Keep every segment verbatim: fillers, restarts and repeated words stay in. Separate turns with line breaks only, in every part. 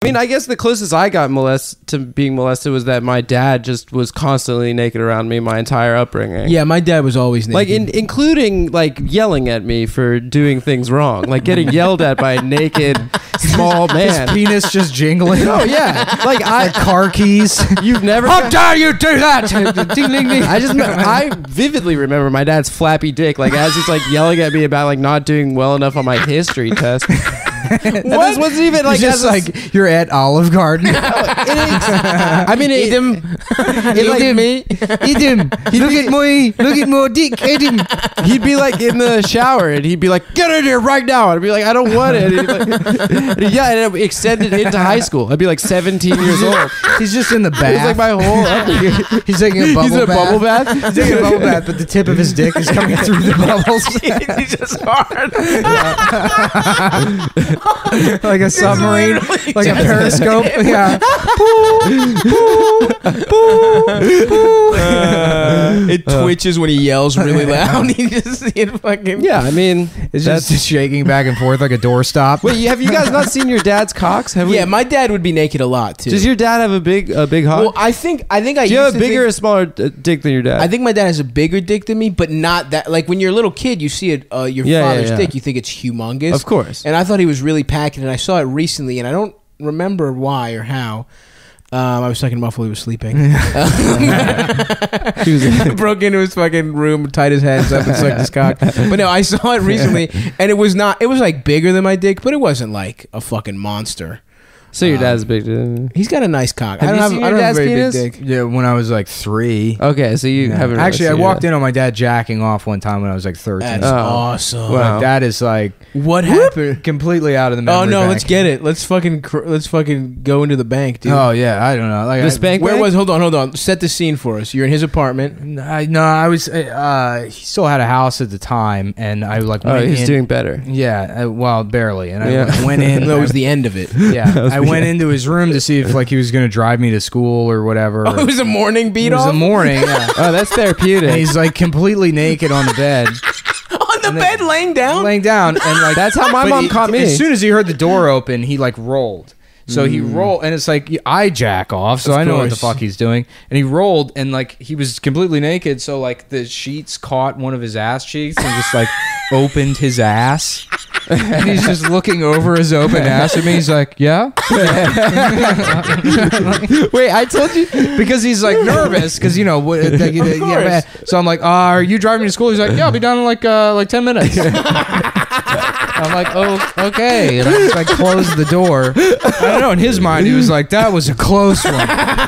mean, I guess the closest I got molest to being molested was that my dad just was constantly naked around me my entire upbringing.
Yeah, my dad was always naked.
Like, in, including, like, yelling at me for doing things wrong. Like, getting yelled at by a naked, small man.
His penis just jingling.
Oh, yeah. Like, I...
Like car keys.
You've never...
How dare you do that? Ding, ding, ding.
I just... I vividly remember my dad's flappy dick, like, as he's, like, yelling at me about, like, not doing well enough on my history test.
What?
This wasn't even like
just like you're at Olive Garden.
No, it is, I mean, it,
eat him,
it like,
eat me, eat him. Look at my, look at my dick, eat him.
He'd be like in the shower, and he'd be like, "Get in here right now!" And I'd be like, "I don't want it." And like, and yeah, and it extended into high school. I'd be like seventeen years old.
He's just in the bath.
It's like my whole upbringing.
He's taking a bubble
He's in a
bath.
bubble bath.
He's taking a bubble bath, but the tip of his dick is coming through the bubbles.
He's just hard.
Like a submarine, like a periscope. Yeah.
Uh, it twitches when he yells really loud. He just it fucking
Yeah, I mean,
It's
that's.
just shaking back and forth like a doorstop.
Wait, have you guys not seen your dad's cocks? Have
yeah.
we,
My dad would be naked a lot too.
Does your dad have a big, a big hog?
well, I think I think I
Do you
used
have a
to
bigger
think-
or smaller uh, dick than your dad?
I think my dad has a bigger dick than me, but not that. Like when you're a little kid, you see it, uh, your
Yeah, yeah,
father's
yeah.
dick, you think it's humongous.
Of course.
And I thought he was really packing, and I saw it recently, and I don't remember why or how. Um, I was sucking him off while he was sleeping.
He was-
I broke into his fucking room, tied his hands up, and sucked his cock. But no, I saw it recently, and it was not. It was like bigger than my dick, but it wasn't like a fucking monster.
So your
Um,
dad's big. Dude.
He's got a nice cock.
Have
I don't
you
have,
seen
I
your
don't have a
dad's
very
penis?
big dick.
Yeah, when I was like three.
Okay, so you
Yeah.
haven't really
Actually, I
seen
walked
it.
in on my dad jacking off one time when I was like thirteen.
That's
Oh.
awesome.
Wow.
My dad is like
What
whoop,
happened?
completely out of the
Oh
memory
no,
bank.
let's get it. Let's fucking cr- let's fucking go into the bank, dude.
Oh yeah, I don't know. Like
The
I,
spank
Where
bank?
was? Hold on, hold on. Set the scene for us. You're in his apartment.
I, no, I was. Uh, he still had a house at the time, and I like.
Oh,
went
he's
in,
doing better.
Yeah, uh, well, barely, and I
Yeah.
like, went in.
No, it was the end of it.
Yeah, I went into his room to see if like he was going to drive me to school or whatever.
Oh, it was a morning beat
It was
off
the morning. Yeah.
Oh, that's therapeutic.
And he's like completely naked on the bed,
on the bed, laying down.
laying down, and like
That's how my
but
mom
he-
caught me.
As soon as he heard the door open, he like rolled. So he
Mm.
rolled, and it's like I jack off, so
Of
I know what the
course.
fuck he's doing. And he rolled, and like he was completely naked, so like the sheets caught one of his ass cheeks and just like opened his ass. And he's just looking over his open ass at me. He's like, "Yeah."
Wait, I told you.
Because he's like nervous, because you know what? Like, yeah, so I'm like, uh, "Are you driving me to school?" He's like, "Yeah, I'll be done in like uh, like ten minutes." I'm like, "Oh, okay," and I just like closed the door. I don't know. In his mind, he was like, "That was a close one."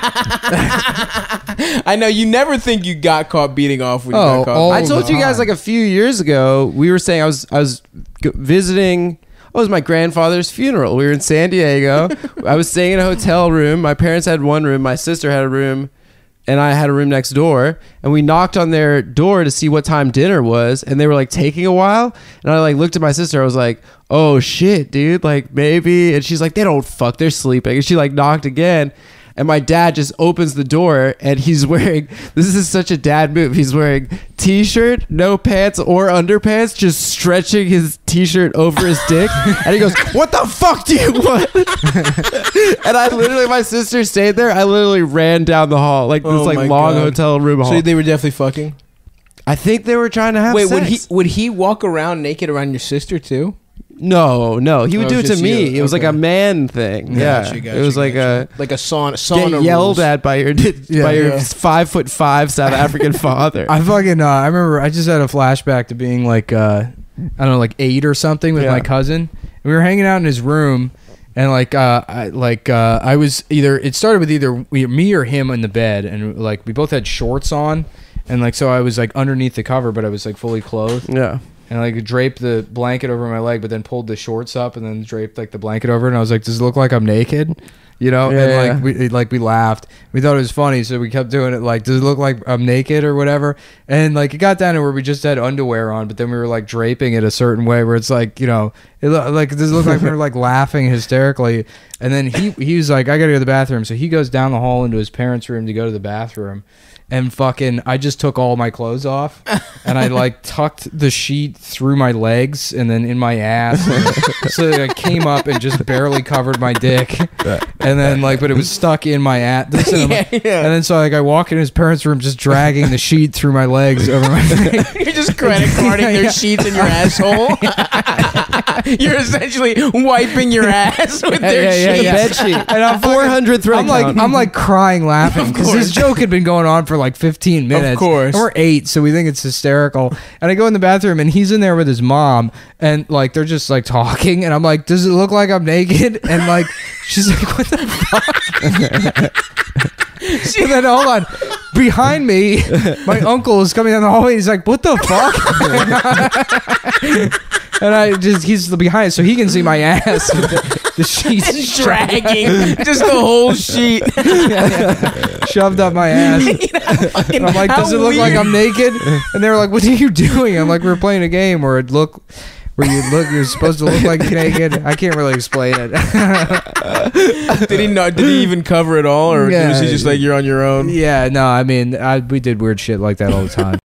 I know you never think you got caught beating off when you
Oh,
got caught.
all
I
the
told you guys
time.
like a few years ago. We were saying I was I was g- visiting. Oh, it was my grandfather's funeral. We were in San Diego. I was staying in a hotel room. My parents had one room. My sister had a room, and I had a room next door. And we knocked on their door to see what time dinner was, and they were like taking a while. And I like looked at my sister. I was like, "Oh shit, dude! Like maybe." And she's like, "They don't fuck. They're sleeping." And she like knocked again. And my dad just opens the door, and he's wearing, this is such a dad move. He's wearing t-shirt, no pants or underpants, just stretching his t-shirt over his dick. And he goes, "What the fuck do you want?" And I literally, my sister stayed there. I literally ran down the hall, like this
Oh
like
my
long
God.
hotel room hall.
So they were definitely fucking.
I think they were trying to have
Wait,
sex.
would he would he walk around naked around your sister too?
No, no. He would
Oh,
do it to
just
me.
you.
It was like
Okay.
a man thing. Yeah.
Gotcha, gotcha,
It was like
gotcha.
a...
like a sauna. sauna
Get yelled
rules.
at by your
Yeah,
by your
yeah.
five foot five South African father.
I fucking uh, I remember I just had a flashback to being like uh, I don't know, like eight or something with
Yeah.
my cousin. We were hanging out in his room, and like uh, I like uh, I was either it started with either we, me or him in the bed, and like we both had shorts on, and like so I was like underneath the cover, but I was like fully clothed.
Yeah.
And I like draped the blanket over my leg, but then pulled the shorts up and then draped like the blanket over it. And I was like, "Does it look like I'm naked?" You know?
Yeah,
and
yeah.
like we like we laughed. We thought it was funny, so we kept doing it. Like, "Does it look like I'm naked or whatever?" And like it got down to where we just had underwear on, but then we were like draping it a certain way where it's like, you know, It looked like this looked like we were like laughing hysterically, and then he he was like, I gotta go to the bathroom, so he goes down the hall into his parents' room to go to the bathroom, and fucking I just took all my clothes off, and I like tucked the sheet through my legs and then in my ass, so that I came up and just barely covered my dick, and then like but it was stuck in my ass, and,
yeah, yeah.
and then so like I walk in his parents' room just dragging the sheet through my legs over my face.
You're just credit carding
Yeah,
their
yeah.
sheets in your asshole. You're essentially wiping your ass with their
Yeah, yeah,
sheets.
yeah.
Bed sheet.
And I'm
four hundred thread
I'm like,
count.
I'm like crying, laughing because
course.
this joke had been going on for like fifteen minutes.
Of course.
And we're eight, so we think it's hysterical. And I go in the bathroom, and he's in there with his mom, and like they're just like talking, and I'm like, "Does it look like I'm naked?" And like, she's like, "What the fuck?" And then hold on, behind me, my uncle is coming down the hallway. He's like, "What the fuck?" And I just he's behind, so he can see my ass. The, the sheets
Dragging just the whole sheet.
shoved up my ass. And I'm like,
How
does it look like
weird.
I'm naked? And they were like, what are you doing? I'm like, we were playing a game where it look where you look you're supposed to look like you're naked. I can't really explain it.
Did he not? Did he even cover it all, or
Yeah.
was he just like, you're on your own?
Yeah, no, I mean, I, we did weird shit like that all the time.